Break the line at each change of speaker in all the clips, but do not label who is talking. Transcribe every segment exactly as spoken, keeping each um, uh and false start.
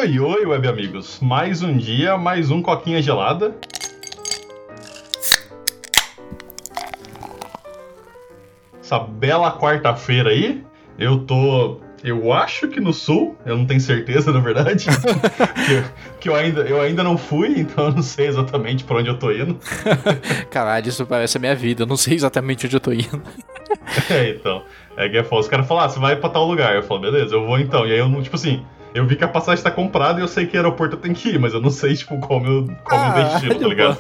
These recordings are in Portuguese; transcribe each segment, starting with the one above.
Oi, oi, web amigos. Mais um dia, mais um coquinha gelada. Essa bela quarta-feira aí, eu tô, eu acho que no sul, eu não tenho certeza, na verdade, que, que eu, ainda, eu ainda não fui, então eu não sei exatamente pra onde eu tô indo.
Caralho, isso parece a minha vida, eu não sei exatamente onde eu tô indo.
É, então, é que é foda. Os caras falam, ah, você vai pra tal lugar. Eu falo, beleza, eu vou então. E aí eu não, tipo assim, eu vi que a passagem tá comprada e eu sei que aeroporto eu tenho que ir, mas eu não sei, tipo, qual meu, qual
Ah,
meu destino, tá ligado?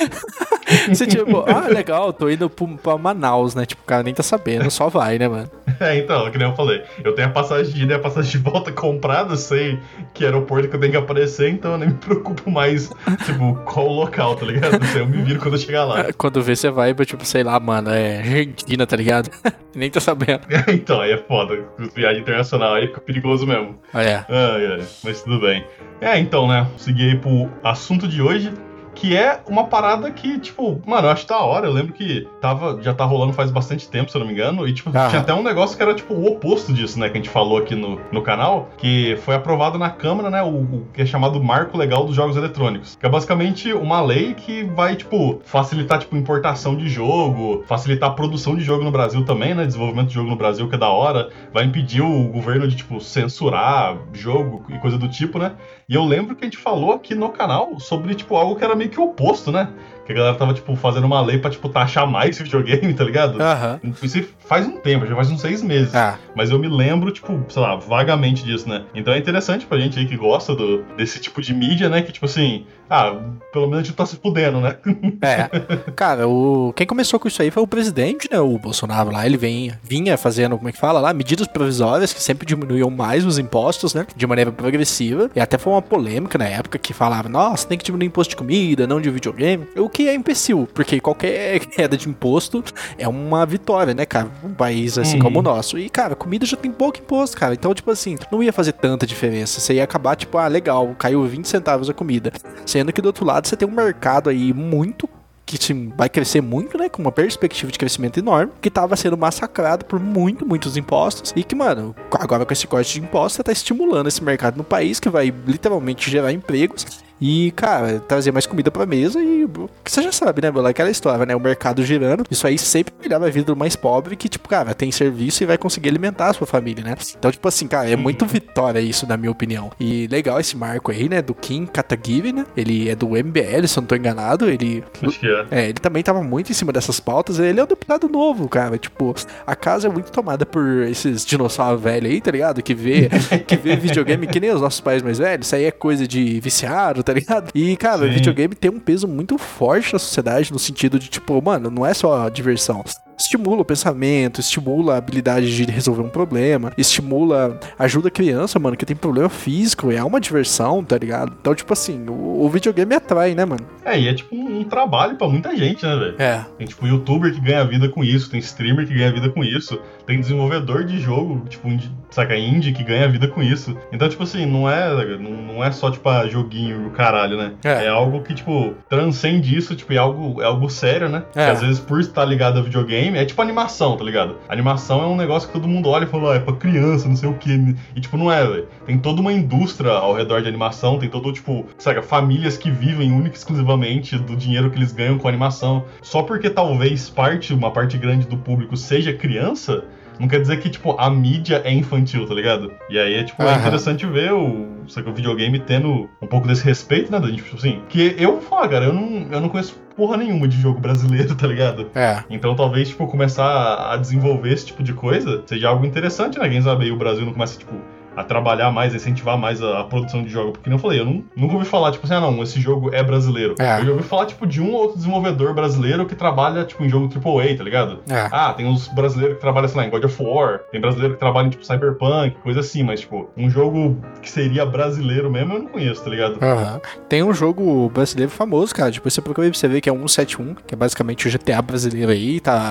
Você tipo, ah, legal, tô indo pro- pra Manaus, né? Tipo, o cara nem tá sabendo, só vai, né, mano?
É, então, que nem eu falei. Eu tenho a passagem de ida e a passagem de volta comprada, eu sei que aeroporto que eu tenho que aparecer, então eu nem me preocupo mais, tipo, qual o local, tá ligado? Não sei, eu me viro quando eu chegar lá.
Quando vê, você vai pra, tipo, sei lá, mano, é Argentina, tá ligado? Nem tá sabendo.
Então, aí é foda. Viagem internacional aí fica perigoso mesmo.
Ah, é.
Ai, ai, mas tudo bem. É, então, né, segui aí pro assunto de hoje, que é uma parada que, tipo, mano, eu acho da hora. Eu lembro que tava, já tá rolando faz bastante tempo, se eu não me engano, e, tipo,
Ah.
tinha até um negócio que era, tipo, o oposto disso, né, que a gente falou aqui no, no canal, que foi aprovado na Câmara, né, o, o que é chamado Marco Legal dos Jogos Eletrônicos, que é basicamente uma lei que vai, tipo, facilitar, tipo, importação de jogo, facilitar a produção de jogo no Brasil também, né, desenvolvimento de jogo no Brasil, que é da hora, vai impedir o governo de, tipo, censurar jogo e coisa do tipo, né. E eu lembro que a gente falou aqui no canal sobre, tipo, algo que era meio que o oposto, né? Que a galera tava, tipo, fazendo uma lei pra, tipo, taxar mais esse videogame, tá ligado?
Aham.
Isso faz um tempo, já faz uns seis meses.
Ah.
Mas eu me lembro, tipo, sei lá, vagamente disso, né? Então é interessante pra gente aí que gosta do, desse tipo de mídia, né? Que, tipo assim, ah, pelo menos a gente tá se fudendo, né?
É, cara, o... quem começou com isso aí foi o presidente, né, o Bolsonaro lá, ele vem, vinha fazendo, como é que fala lá, medidas provisórias que sempre diminuíam mais os impostos, né, de maneira progressiva, e até foi uma polêmica na época que falava, nossa, tem que diminuir imposto de comida, não de videogame, o que é imbecil, porque qualquer queda de imposto é uma vitória, né, cara, um país assim
Uhum.
como o nosso, e cara, comida já tem pouco imposto, cara, então tipo assim, não ia fazer tanta diferença, você ia acabar tipo, ah, legal, caiu vinte centavos a comida, sendo que do outro lado você tem um mercado aí muito que sim, vai crescer muito, né, com uma perspectiva de crescimento enorme, que tava sendo massacrado por muito, muitos impostos, e que, mano, agora com esse corte de impostos, você tá estimulando esse mercado no país, que vai literalmente gerar empregos, e, cara, trazer mais comida pra mesa e você já sabe, né, Bola? Aquela história, né? O mercado girando, isso aí sempre melhora a vida do mais pobre que, tipo, cara, tem serviço e vai conseguir alimentar a sua família, né? Então, tipo assim, cara, é muito vitória isso, na minha opinião. E legal esse marco aí, né, do Kim Kataguiri, né? Ele é do M B L, se eu não tô enganado, ele...
Acho que é.
É, ele também tava muito em cima dessas pautas, ele é um deputado novo, cara, tipo, a casa é muito tomada por esses dinossauros velhos aí, tá ligado? Que vê, que vê videogame que nem os nossos pais mais velhos, isso aí é coisa de viciado, tá ligado? E, cara,
Sim.
videogame tem um peso muito forte na sociedade, no sentido de, tipo, mano, não é só diversão. Estimula o pensamento, estimula a habilidade de resolver um problema, estimula, ajuda a criança, mano, que tem problema físico, é uma diversão, tá ligado? Então, tipo assim, o, o videogame atrai, né, mano?
É, e é tipo um, um trabalho pra muita gente, né, velho?
É.
Tem, tipo, youtuber que ganha vida com isso, tem streamer que ganha vida com isso, tem desenvolvedor de jogo, tipo, indie, saca, indie que ganha vida com isso. Então, tipo assim, não é, não, não é só, tipo, ah, joguinho o caralho, né?
É.
É algo que, tipo, transcende isso, tipo, é algo, é algo sério, né?
É.
Que às vezes, por estar ligado a videogame, é tipo animação, tá ligado? Animação é um negócio que todo mundo olha e fala, ah, é pra criança, não sei o quê. E, tipo, não é, velho. Tem toda uma indústria ao redor de animação, tem todo, tipo, saca, famílias que vivem única e exclusivamente do dinheiro que eles ganham com animação. Só porque talvez parte, uma parte grande do público seja criança, não quer dizer que, tipo, a mídia é infantil, tá ligado? E aí é, tipo, é
Aham.
interessante ver o, sabe, o videogame tendo um pouco desse respeito, né, da gente, tipo assim. Que eu vou falar, cara, eu não, eu não conheço porra nenhuma de jogo brasileiro, tá ligado?
É.
Então talvez, tipo, começar a desenvolver esse tipo de coisa seja algo interessante, né? Quem sabe aí o Brasil não começa, tipo, a trabalhar mais, a incentivar mais a, a produção de jogo. Porque, como eu falei, eu não, nunca ouvi falar, tipo assim, ah, não, esse jogo é brasileiro.
É.
Eu já ouvi falar, tipo, de um ou outro desenvolvedor brasileiro que trabalha, tipo, em jogo triplo A, tá ligado?
É.
Ah, tem uns brasileiros que trabalham, sei lá, em God of War, tem brasileiro que trabalha em, tipo, Cyberpunk, coisa assim, mas, tipo, um jogo que seria brasileiro mesmo, eu não conheço, tá ligado?
Aham. Tem um jogo brasileiro famoso, cara. Depois você procura aí pra você ver que é cento e setenta e um, que é basicamente o G T A brasileiro aí, tá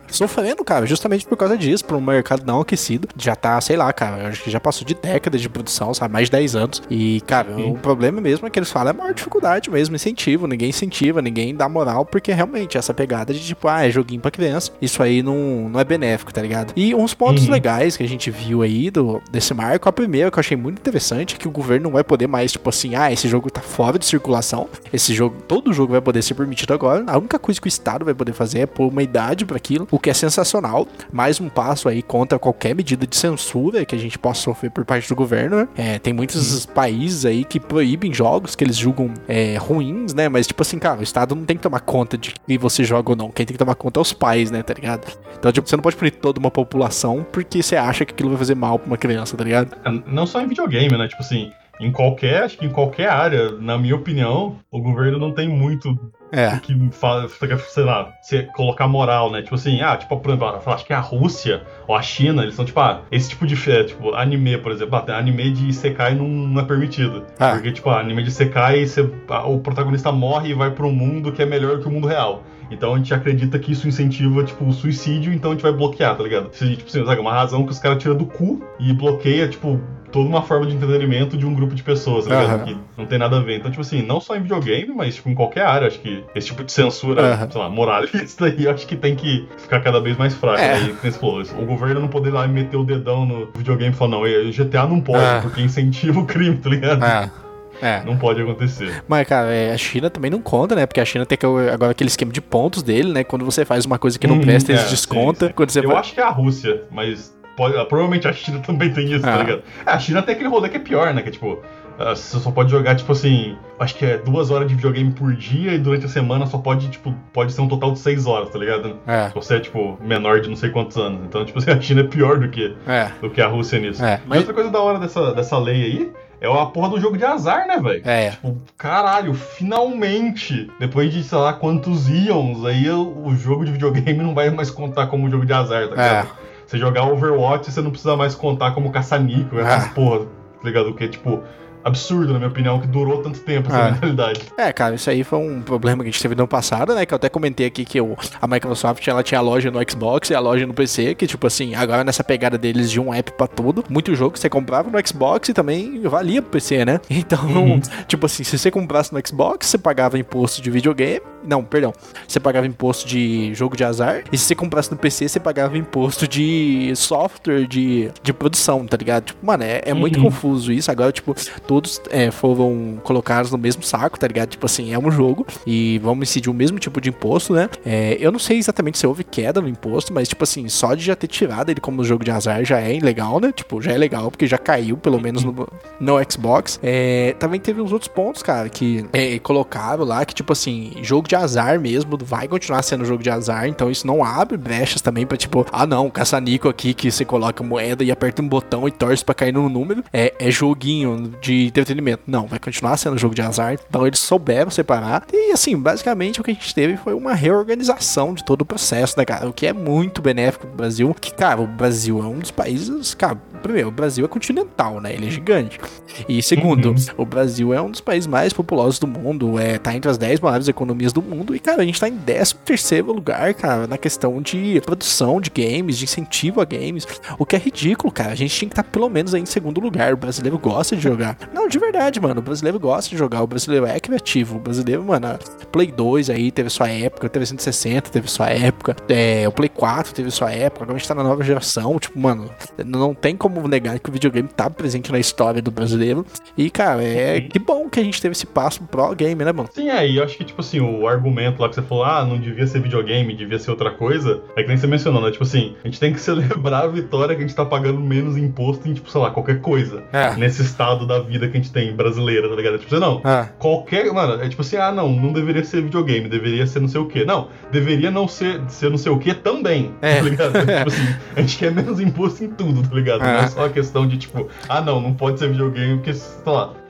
sofrendo, cara, justamente por causa disso, por um mercado não aquecido. Já tá, sei lá, cara, eu acho que já passou de décadas de produção, sabe, mais de dez anos. E, cara, Sim. o problema mesmo é que eles falam é a maior dificuldade mesmo, incentivo, ninguém incentiva, ninguém dá moral, porque realmente essa pegada de tipo, ah, é joguinho pra criança, isso aí não, não é benéfico, tá ligado? E uns pontos uhum. legais que a gente viu aí do, desse marco, a primeira que eu achei muito interessante é que o governo não vai poder mais, tipo assim, ah, esse jogo tá fora de circulação, esse jogo, todo jogo vai poder ser permitido agora, a única coisa que o Estado vai poder fazer é pôr uma idade pra aquilo, o que é sensacional, mais um passo aí contra qualquer medida de censura que a gente possa sofrer por parte do governo, né? É, tem muitos uhum. países aí que proíbem jogos que eles julgam é, ruins, né? Mas tipo assim, cara, o Estado não tem que tomar conta de que você joga ou não, quem tem que tomar conta é os pais, né, tá ligado? Então, tipo, você não pode punir toda uma população porque você acha que aquilo vai fazer mal pra uma criança, tá ligado?
Não só em videogame, né? Tipo assim, em qualquer, acho que em qualquer área, na minha opinião, o governo não tem muito é. o que faz, sei lá, você colocar moral, né? Tipo assim, ah, tipo, por exemplo, acho que a Rússia ou a China, eles são, tipo, ah, esse tipo de, tipo, anime, por exemplo, ah, anime de Isekai não, não é permitido. Ah. Porque, tipo, ah, anime de Isekai, você, o protagonista morre e vai pra um mundo que é melhor que o mundo real. Então a gente acredita que isso incentiva, tipo, o suicídio, então a gente vai bloquear, tá ligado? Tipo assim, sabe, uma razão que os caras tiram do cu e bloqueia, tipo, toda uma forma de entretenimento de um grupo de pessoas, tá ligado? Uhum. Que não tem nada a ver. Então, tipo assim, não só em videogame, mas, tipo, em qualquer área, acho que esse tipo de censura, uhum. sei lá, moralista aí, eu acho que tem que ficar cada vez mais fraco. É. Aí, o governo não poder lá meter o dedão no videogame e falar, não, o G T A não pode, uhum. porque incentiva o crime, tá ligado?
É. É.
Não pode acontecer.
Mas, cara, é, a China também não conta, né? Porque a China tem que, agora aquele esquema de pontos dele, né? Quando você faz uma coisa que não hum, presta, eles é, descontam.
Sim, sim.
Quando você
Eu
vai...
acho que é a Rússia, mas pode, provavelmente a China também tem isso, ah. tá ligado? É, a China tem aquele rolê que é pior, né? Que é tipo, uh, você só pode jogar, tipo assim, acho que é duas horas de videogame por dia e durante a semana só pode, tipo, pode ser um total de seis horas, tá ligado?
É.
Se você é, tipo, menor de não sei quantos anos. Então, tipo assim, a China é pior do que,
é.
do que a Rússia nisso.
É.
Mas outra coisa da hora dessa, dessa lei aí é a porra do jogo de azar, né, velho?
É.
Tipo, caralho, finalmente, depois de, sei lá, quantos íons, aí o jogo de videogame não vai mais contar como jogo de azar, tá ligado? É. Você jogar Overwatch, você não precisa mais contar como caça-níquel, essas é. porra, tá ligado? O que é, tipo... absurdo, na minha opinião, que durou tanto tempo essa
ah.
mentalidade.
É, cara, isso aí foi um problema que a gente teve no ano passado, né, que eu até comentei aqui que o, a Microsoft, ela tinha a loja no Xbox e a loja no P C, que tipo assim, agora nessa pegada deles de um app pra tudo, muito jogo que você comprava no Xbox e também valia pro P C, né? Então, uhum. tipo assim, se você comprasse no Xbox, você pagava imposto de videogame, não, perdão, você pagava imposto de jogo de azar, e se você comprasse no P C, você pagava imposto de software de, de produção, tá ligado? Tipo, mano, é, é muito uhum. confuso isso, agora, tipo, todos é, foram colocados no mesmo saco, tá ligado? Tipo assim, é um jogo e vamos incidir o mesmo tipo de imposto, né? É, eu não sei exatamente se houve queda no imposto, mas tipo assim, só de já ter tirado ele como jogo de azar já é legal, né? Tipo, já é legal porque já caiu, pelo menos no, no Xbox. É, também teve uns outros pontos, cara, que é, colocaram lá, que tipo assim, jogo de azar mesmo, vai continuar sendo jogo de azar, então isso não abre brechas também pra tipo, ah não, caça-níquel aqui que você coloca moeda e aperta um botão e torce pra cair no número, é, é joguinho de entretenimento. Não, vai continuar sendo jogo de azar, então eles souberam separar, e assim, basicamente o que a gente teve foi uma reorganização de todo o processo, né, cara, o que é muito benéfico pro Brasil, que, cara, o Brasil é um dos países, cara, primeiro, o Brasil é continental, né, ele é gigante, e segundo, uhum. o Brasil é um dos países mais populosos do mundo, é, tá entre as dez maiores economias do mundo, e, cara, a gente tá em décimo terceiro lugar, cara, na questão de produção de games, de incentivo a games, o que é ridículo, cara, a gente tinha que estar pelo menos aí em segundo lugar, o brasileiro gosta de jogar, não, de verdade, mano, o brasileiro gosta de jogar, o brasileiro é criativo, o brasileiro, mano, Play dois aí teve sua época, o trezentos e sessenta teve sua época, é, o Play quatro teve sua época, agora a gente tá na nova geração, tipo, mano, não tem como negar que o videogame tá presente na história do brasileiro, e, cara, é que bom que a gente teve esse passo pro game, né, mano?
Sim, é, e eu acho que, tipo assim, o argumento lá que você falou, ah, não devia ser videogame, devia ser outra coisa, é que nem você mencionou, né, tipo assim, a gente tem que celebrar a vitória que a gente tá pagando menos imposto em, tipo, sei lá, qualquer coisa,
é.
nesse estado da vida que a gente tem brasileira, tá ligado? Tipo, não,
é.
qualquer, mano, é tipo assim, ah, não, não deveria ser videogame, deveria ser não sei o quê. Não, deveria não ser, ser não sei o quê também,
é.
tá ligado? Tipo assim, a gente quer menos imposto em tudo, tá ligado? É. Não é só a questão de, tipo, ah, não, não pode ser videogame porque, sei lá,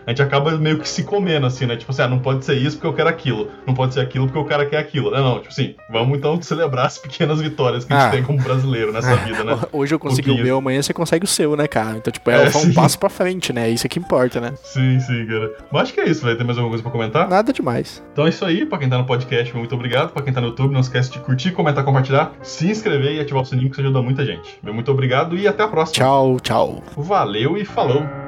a gente acaba meio que se comendo, assim, né? Tipo assim, ah, não pode ser isso porque eu quero aquilo. Não pode ser aquilo porque o cara quer aquilo. Não, não, tipo assim, vamos então celebrar as pequenas vitórias que a gente
Ah.
tem como brasileiro nessa vida, né?
Hoje eu consegui o meu, amanhã você consegue o seu, né, cara? Então, tipo, é,
É,
só um
sim.
passo pra frente, né? Isso é que importa, né?
Sim, sim, cara. Mas acho que é isso, velho. Tem mais alguma coisa pra comentar?
Nada demais.
Então é isso aí, pra quem tá no podcast, muito obrigado. Pra quem tá no YouTube, não esquece de curtir, comentar, compartilhar, se inscrever e ativar o sininho, que isso ajuda muita gente. Meu muito obrigado e até a próxima.
Tchau, tchau.
Valeu e falou!